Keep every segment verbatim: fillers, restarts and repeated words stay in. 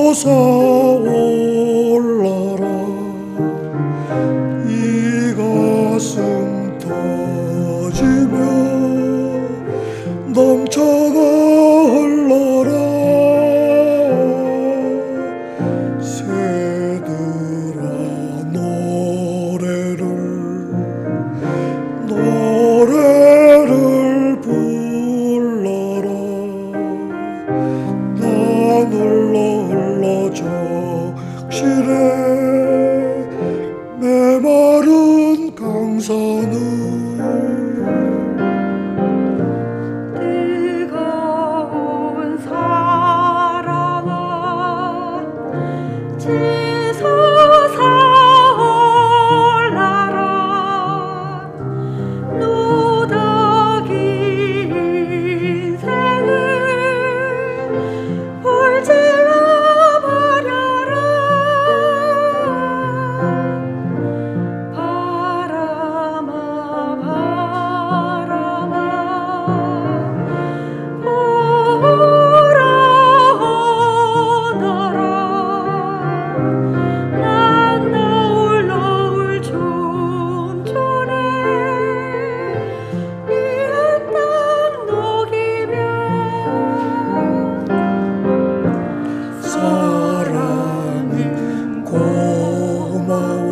솟아올라라. 이 가슴 터지며 넘쳐가 흘러라. 새들아 노래를 노래를 불러라. 나 흘러 흘러 적실해 메마른 강산을 뜨거운 사랑아 치솟아올라라. 노덕이 인생을 불질러 버려라. 바람아 바람아 불어오너라. 난 너울 너울 춤추네. 이런 땅 녹이며 사랑은 고마워.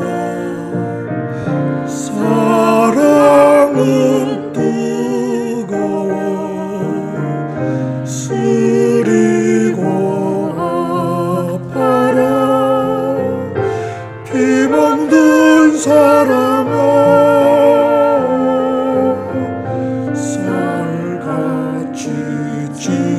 사랑은 뜨거워. 쓰리고 아파라. 피멍든 사랑아 쌀같이 지